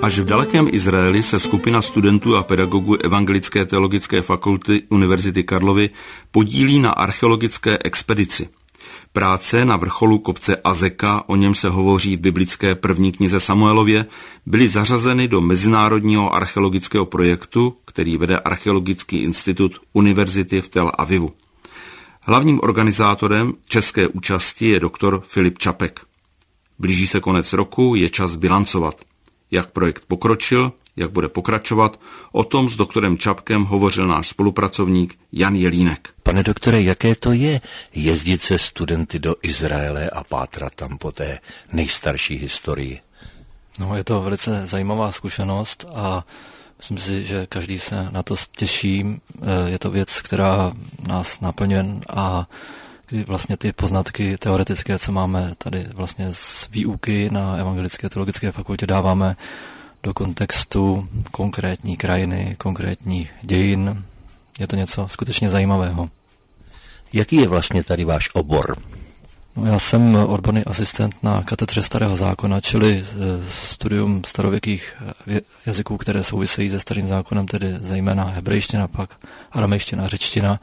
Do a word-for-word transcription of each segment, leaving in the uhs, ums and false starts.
Až v dalekém Izraeli se skupina studentů a pedagogů Evangelické teologické fakulty Univerzity Karlovy podílí na archeologické expedici. Práce na vrcholu kopce Azeka, o něm se hovoří v biblické první knize Samuelově, byly zařazeny do mezinárodního archeologického projektu, který vede Archeologický institut Univerzity v Tel Avivu. Hlavním organizátorem české účasti je doktor Filip Čapek. Blíží se konec roku, je čas bilancovat. Jak projekt pokročil, jak bude pokračovat, o tom s doktorem Čapkem hovořil náš spolupracovník Jan Jelínek. Pane doktore, jaké to je jezdit se studenty do Izraele a pátrat tam po té nejstarší historii? No, je to velice zajímavá zkušenost a myslím si, že každý se na to těší. Je to věc, která nás naplňuje a kdy vlastně ty poznatky teoretické, co máme tady vlastně z výuky na Evangelické teologické fakultě, dáváme do kontextu konkrétní krajiny, konkrétních dějin. Je to něco skutečně zajímavého. Jaký je vlastně tady váš obor? No, já jsem odborný asistent na katedře Starého zákona, čili studium starověkých jazyků, které souvisejí se Starým zákonem, tedy zejména hebrejština, pak aramejština, řečtina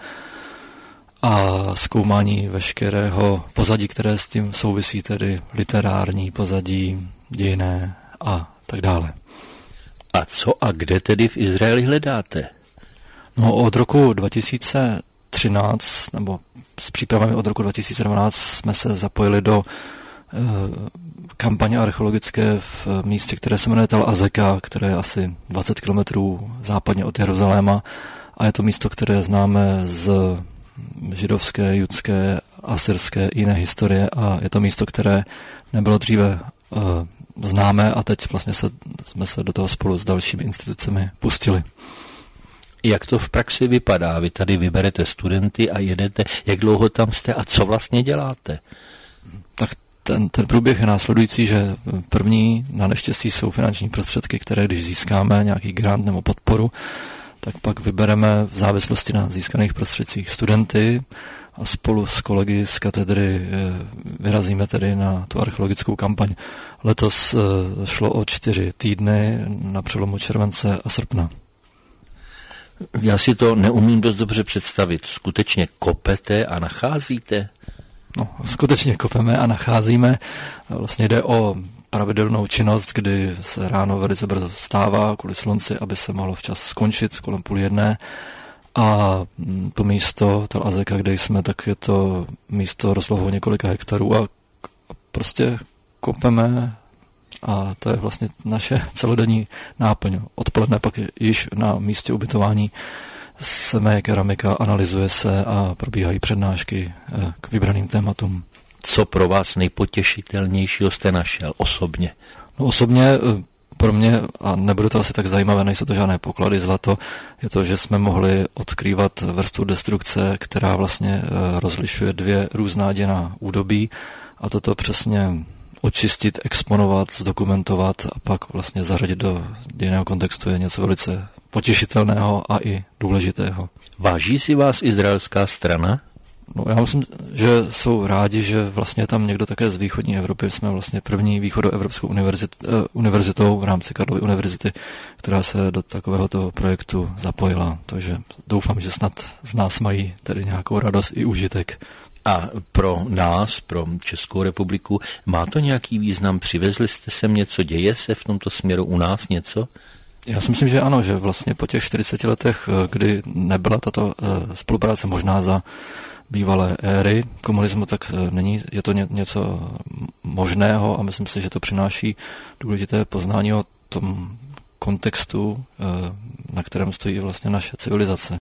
a zkoumání veškerého pozadí, které s tím souvisí, tedy literární pozadí, dějinné a tak dále. A co a kde tedy v Izraeli hledáte? No, od roku dva tisíce třináct, nebo s přípravami od roku dva tisíce dvanáct jsme se zapojili do e, kampaně archeologické v místě, které se jmenuje Tel Azeka, které je asi dvacet kilometrů západně od Jeruzaléma a je to místo, které známe z židovské, judské, asyrské i jiné historie a je to místo, které nebylo dříve e, známé a teď vlastně se, jsme se do toho spolu s dalšími institucemi pustili. Jak to v praxi vypadá? Vy tady vyberete studenty a jedete. Jak dlouho tam jste a co vlastně děláte? Tak ten, ten průběh je následující, že první na neštěstí jsou finanční prostředky, které když získáme nějaký grant nebo podporu, tak pak vybereme v závislosti na získaných prostředcích studenty a spolu s kolegy z katedry vyrazíme tedy na tu archeologickou kampaň. Letos šlo o čtyři týdny na přelomu července a srpna. Já si to neumím dost dobře představit. Skutečně kopete a nacházíte? No, skutečně kopeme a nacházíme. Vlastně jde o pravidelnou činnost, kdy se ráno velice brzo vstává kvůli slunci, aby se mohlo včas skončit kolem půl jedné. A to místo, Tel Azeka, kde jsme, tak je to místo rozlohou několika hektarů a prostě kopeme a to je vlastně naše celodenní náplň. Odpoledne pak již na místě ubytování seme keramika, analyzuje se a probíhají přednášky k vybraným tématům. Co pro vás nejpotěšitelnějšího jste našel osobně? No, osobně pro mě, a nebude to asi tak zajímavé, nejsou to žádné poklady zlato, je to, že jsme mohli odkrývat vrstvu destrukce, která vlastně rozlišuje dvě různá dějinná údobí a toto přesně očistit, exponovat, zdokumentovat a pak vlastně zařadit do dějinného kontextu je něco velice potěšitelného a i důležitého. Váží si vás izraelská strana? No, já myslím, že jsou rádi, že vlastně tam někdo také z východní Evropy. Jsme vlastně první východoevropskou univerzit, uh, univerzitou v rámci Karlovy univerzity, která se do takovéhoto projektu zapojila. Takže doufám, že snad z nás mají tady nějakou radost i užitek. A pro nás, pro Českou republiku, má to nějaký význam? Přivezli jste sem něco? Děje se v tomto směru u nás něco? Já si myslím, že ano, že vlastně po těch čtyřiceti letech, kdy nebyla tato spolupráce možná za bývalé éry komunismu, tak není, je to ně, něco možného a myslím si, že to přináší důležité poznání o tom kontextu, na kterém stojí vlastně naše civilizace.